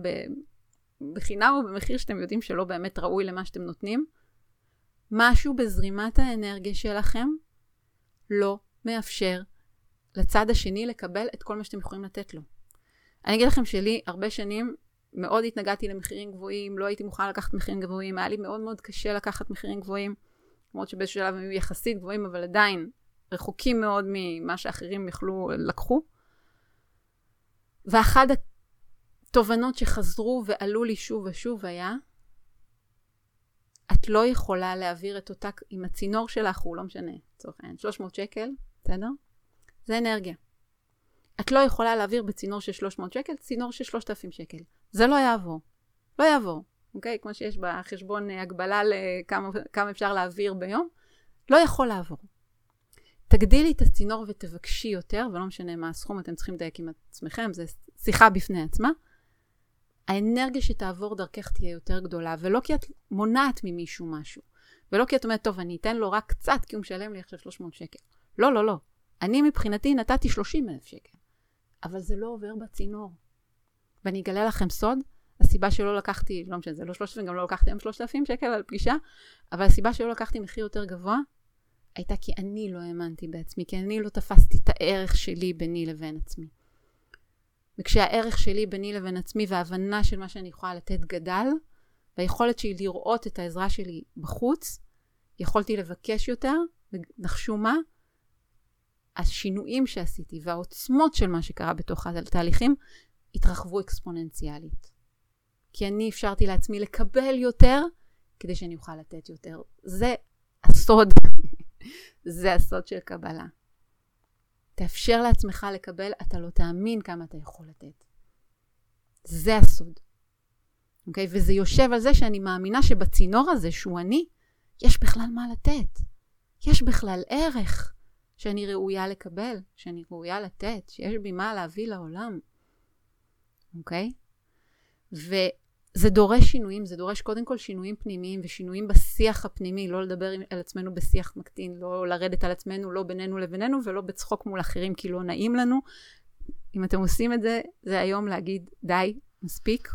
בחינם או במחיר שאתם יודעים שלא באמת ראוי למה שאתם נותנים, משהו בזרימת האנרגיה שלכם לא מאפשר לצד השני לקבל את כל מה שאתם יכולים לתת לו. אני אגיד לכם שלי, הרבה שנים מאוד התנגדתי למחירים גבוהים, לא הייתי מוכנה לקחת מחירים גבוהים, היה לי מאוד מאוד קשה לקחת מחירים גבוהים, למרות שבאיזשהו שלב הם היו יחסית גבוהים, אבל עדיין רחוקים מאוד ממה שאחרים לקחו. ואחד התובנות שחזרו ועלו לי שוב ושוב היה, את לא יכולה להעביר את אותה, עם הצינור שלך, הוא לא משנה, צורך העניין, 300 שקל, בסדר? זה אנרגיה. את לא יכולה להעביר בצינור של 300 שקל, צינור של 3,000 שקל. זה לא יעבור. לא יעבור. אוקיי? כמו שיש בחשבון הגבלה לכמה אפשר להעביר ביום, לא יכול לעבור. תגדילי את הצינור ותבקשי יותר, ולא משנה מה הסכום, אתם צריכים לדייק עם עצמכם, זה שיחה בפני עצמה. האנרגיה שתעבור דרכך תהיה יותר גדולה, ולא כי את מונעת ממישהו משהו, ולא כי את אומרת, טוב, אני אתן לו רק קצת, כי הוא משלם לי עכשיו 300 שקל. לא, לא, לא. אני מבחינתי נתתי 30,000 שקל, אבל זה לא עובר בצינור. ואני אגלה לכם סוד, הסיבה שלא לקחתי, לא משנה, זה לא 3,000, גם לא לקחתי 3,000 שקל על פגישה, אבל הסיבה שלא לקחתי מחיר יותר גבוה, הייתה כי אני לא האמנתי בעצמי, כי אני לא תפסתי את הערך שלי ביני לבין עצמי. וכשהערך שלי ביני לבין עצמי וההבנה של מה שאני יכולה לתת גדל, והיכולת שלי לראות את העזרה שלי בחוץ, יכולתי לבקש יותר, ונחשו מה? השינויים שעשיתי והעוצמות של מה שקרה בתוך התהליכים, התרחבו אקספוננציאלית. כי אני אפשרתי לעצמי לקבל יותר, כדי שאני אוכל לתת יותר. זה הסוד. זה הסוד של קבלה. תאפשר לעצמך לקבל, אתה לא תאמין כמה אתה יכול לתת. זה הסוד. אוקיי? וזה יושב על זה שאני מאמינה שבצינור הזה, שהוא אני, יש בכלל מה לתת. יש בכלל ערך שאני ראויה לקבל, שאני ראויה לתת, שיש בי מה להביא לעולם. אוקיי? וזה דורש שינויים, זה דורש קודם כל שינויים פנימיים ושינויים בשיח הפנימי, לא לדבר על עצמנו בשיח מקטין, לא לרדת על עצמנו, לא בינינו לבינינו ולא בצחוק מול אחרים כי לא נעים לנו. אם אתם עושים את זה, זה היום להגיד די, מספיק.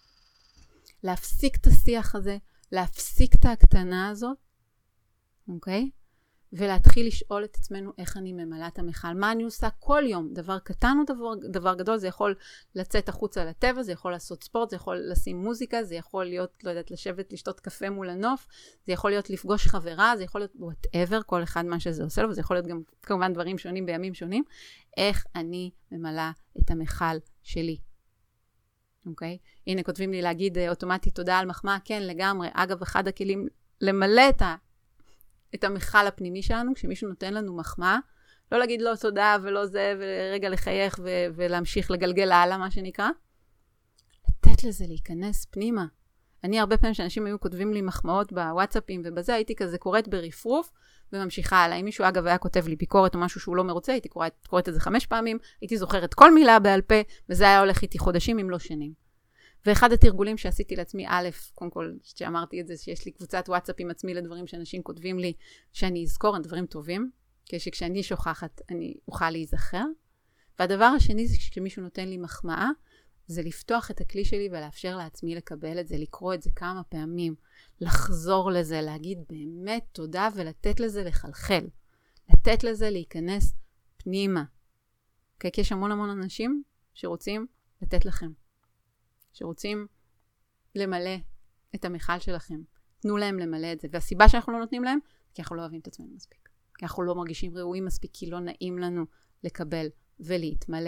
להפסיק את השיח הזה, להפסיק את ההקטנה הזאת, אוקיי? ולהתחיל לשאול את עצמנו איך אני ממלאה את המכל. מה אני עושה כל יום? דבר קטן או דבר גדול, זה יכול לצאת החוצה לטבע, זה יכול לעשות ספורט, זה יכול לשים מוזיקה, זה יכול להיות, לא יודעת, לשבת, לשתות קפה מול הנוף, זה יכול להיות לפגוש חברה, זה יכול להיות whatever, כל אחד מה שזה עושה לו, וזה יכול להיות גם כמובן דברים שונים בימים שונים. איך אני ממלאה את המכל שלי? אוקיי? הנה כותבים לי להגיד אוטומטית תודה על מחמאה, כן לגמרי. אגב, אחד הכלים למלא את המכל הפנימי שלנו, כשמישהו נותן לנו מחמאה, לא להגיד לא תודה ולא זה, ורגע לחייך ולהמשיך לגלגל הלאה, מה שנקרא. לתת לזה להיכנס פנימה. אני הרבה פעמים שאנשים היו כותבים לי מחמאות בוואטסאפים ובזה, הייתי כזה קוראת ברפרוף וממשיכה הלאה. אם מישהו אגב היה כותב לי ביקורת או משהו שהוא לא מרוצה, הייתי קוראת את זה 5 פעמים, הייתי זוכרת כל מילה בעל פה, וזה היה הולך איתי חודשים אם לא שנים. ואחד התרגולים שעשיתי לעצמי, קודם כל, שאמרתי את זה, שיש לי קבוצת וואטסאפ עם עצמי לדברים שאנשים כותבים לי, שאני אזכור, דברים טובים, כשאני שוכחת, אני אוכל להיזכר. והדבר השני זה כשמישהו נותן לי מחמאה, זה לפתוח את הכלי שלי ולאפשר לעצמי לקבל את זה, לקרוא את זה כמה פעמים, לחזור לזה, להגיד באמת תודה ולתת לזה לחלחל. לתת לזה להיכנס פנימה. כי יש המון אנשים שרוצים לתת לכם. שרוצים למלא את המכל שלכם. תנו להם למלא את זה. והסיבה שאנחנו לא נותנים להם, כי אנחנו לא אוהבים את עצמנו מספיק. כי אנחנו לא מרגישים ראויים מספיק, כי לא נעים לנו לקבל ולהתמלא.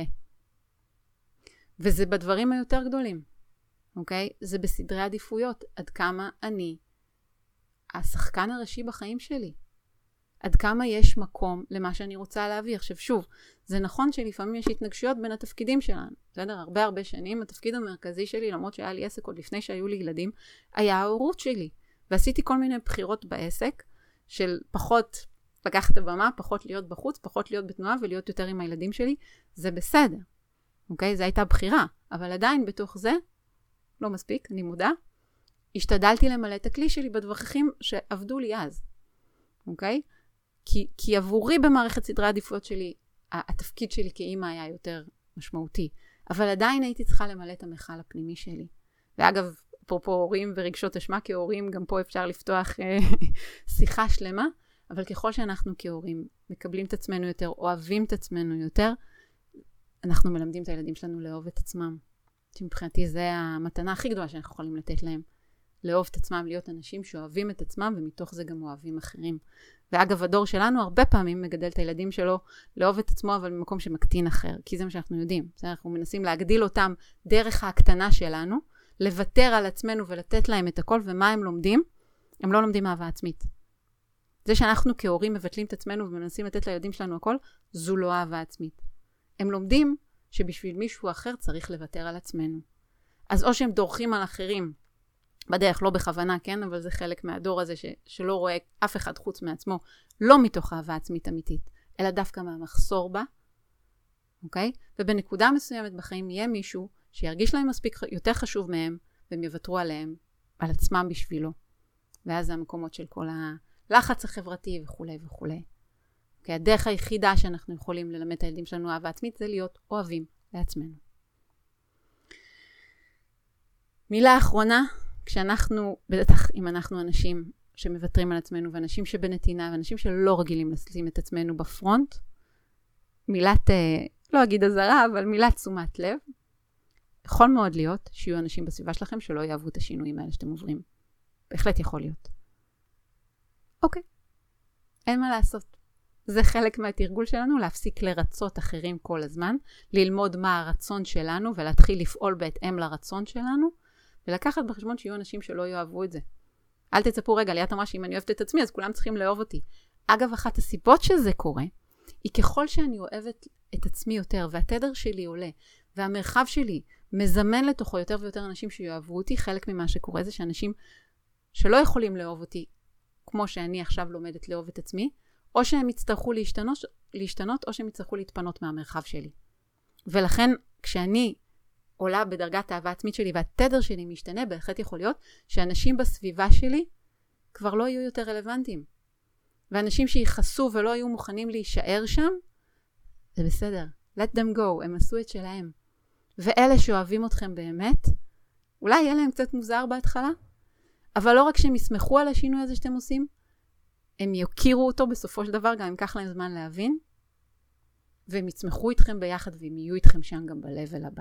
וזה בדברים היותר גדולים. אוקיי? זה בסדרי עדיפויות. עד כמה אני השחקן הראשי בחיים שלי. עד כמה יש מקום למה שאני רוצה להביא. עכשיו שוב, זה נכון שלפעמים יש התנגשויות בין התפקידים שלנו. בסדר? הרבה שנים, התפקיד המרכזי שלי, למרות שהיה לי עסק עוד לפני שהיו לי ילדים, היה ההורות שלי. ועשיתי כל מיני בחירות בעסק, של פחות לקחת את הבמה, פחות להיות בחוץ, פחות להיות בתנועה, ולהיות יותר עם הילדים שלי. זה בסדר. אוקיי? זו הייתה בחירה. אבל עדיין בתוך זה, לא מספיק, אני מודה, השתדלתי למלא את הכלי שלי בדרכים שעבדו לי אז. אוקיי? כי עבורי במערכת סדרי העדיפויות שלי, התפקיד שלי כאימא היה יותר משמעותי. אבל עדיין הייתי צריכה למלא את המכל הפנימי שלי. ואגב, פה הורים ורגשות אשמה כהורים, גם פה אפשר לפתוח שיחה שלמה, אבל ככל שאנחנו כהורים מקבלים את עצמנו יותר, אוהבים את עצמנו יותר, אנחנו מלמדים את הילדים שלנו לאהוב את עצמם. שמבחינתי זה המתנה הכי גדולה שאנחנו יכולים לתת להם. לאהוב את עצמם, להיות אנשים שאוהבים את עצמם, ומתוך זה גם אוהבים אחרים. ואגב, הדור שלנו הרבה פעמים מגדל את הילדים שלו לאהוב את עצמו, אבל במקום שמקטין אחר, כי זה מה שאנחנו יודעים. אנחנו מנסים להגדיל אותם דרך ההקטנה שלנו, לוותר על עצמנו ולתת להם את הכל, ומה הם לומדים? הם לא לומדים אהבה עצמית. זה שאנחנו כהורים מבטלים את עצמנו ומנסים לתת לילדים שלנו הכל, זו לא אהבה עצמית. הם לומדים שבשביל מישהו אחר צריך לוותר על עצמנו. אז או שהם דורכים על אחרים, בדרך לא בכוונה, כן? אבל זה חלק מהדור הזה שלא רואה אף אחד חוץ מעצמו, לא מתוך אהבה עצמית אמיתית, אלא דווקא מהמחסור בה, אוקיי? ובנקודה מסוימת בחיים יהיה מישהו שירגיש להם מספיק יותר חשוב מהם, והם יוותרו עליהם, על עצמם בשבילו. ואז זה המקומות של כל הלחץ החברתי וכו' וכו'. כי הדרך היחידה שאנחנו יכולים ללמד את הילדים שלנו אהבה עצמית, זה להיות אוהבים לעצמנו. מילה אחרונה, כשאנחנו, בטח אם אנחנו אנשים שמוותרים על עצמנו, ואנשים שבנתינה, ואנשים שלא רגילים לשים את עצמנו בפרונט, מילת, לא אגיד הזרה, אבל מילת תשומת לב, יכול מאוד להיות שיהיו אנשים בסביבה שלכם שלא יאהבו את השינויים האלה שאתם עוברים. בהחלט יכול להיות. אוקיי, אין מה לעשות. זה חלק מהתרגול שלנו, להפסיק לרצות אחרים כל הזמן, ללמוד מה הרצון שלנו, ולהתחיל לפעול בהתאם לרצון שלנו, ולקחת בחשבון שיהיו אנשים שלא יאהבו את זה. אל תצפו רגע, ליאת אמרה שאם אני אוהבת את עצמי, אז כולם צריכים לאהוב אותי. אגב, אחת הסיבות שזה קורה, היא ככל שאני אוהבת את עצמי יותר, והתדר שלי עולה, והמרחב שלי מזמן לתוכו יותר ויותר אנשים שיאהבו אותי, חלק ממה שקורה זה שאנשים שלא יכולים לאהוב אותי, כמו שאני עכשיו לומדת לאהוב את עצמי, או שהם יצטרכו להשתנות, או שהם יצטרכו להתפנות מהמרחב שלי. ולכן, כשאני עולה בדרגת האהבה עצמית שלי, והתדר שלי משתנה, בהחלט יכול להיות שאנשים בסביבה שלי כבר לא יהיו יותר רלוונטיים. ואנשים שיחסו ולא היו מוכנים להישאר שם, זה בסדר. Let them go, הם עשו את שלהם. ואלה שאוהבים אתכם באמת, אולי יהיה להם קצת מוזר בהתחלה, אבל לא רק שהם ישמחו על השינוי הזה שאתם עושים, הם יכירו אותו בסופו של דבר, גם אם ייקח להם זמן להבין, והם יצמחו איתכם ביחד, והם יהיו איתכם שם גם ב-level הבא.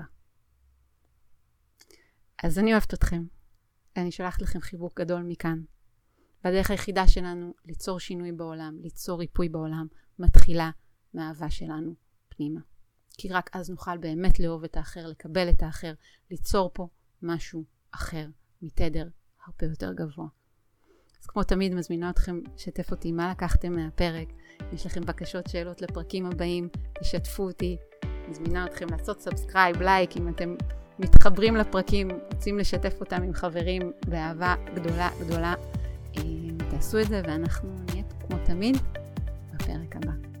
אז אני אוהבת אתכם, ואני שולחת לכם חיבוק גדול מכאן. והדרך היחידה שלנו ליצור שינוי בעולם, ליצור ריפוי בעולם, מתחילה מהאהבה שלנו פנימה. כי רק אז נוכל באמת לאהוב את האחר, לקבל את האחר, ליצור פה משהו אחר, מתדר הרבה יותר גבוה. אז כמו תמיד מזמינה אתכם לשתף אותי מה לקחתם מהפרק. יש לכם בקשות, שאלות לפרקים הבאים, תשתפו אותי. מזמינה אתכם לעשות סאבסקרייב, לייק, אם אתם מתחברים לפרקים, רוצים לשתף אותם עם חברים באהבה גדולה גדולה. תעשו את זה ואנחנו נהיה פה כמו תמיד בפרק הבא.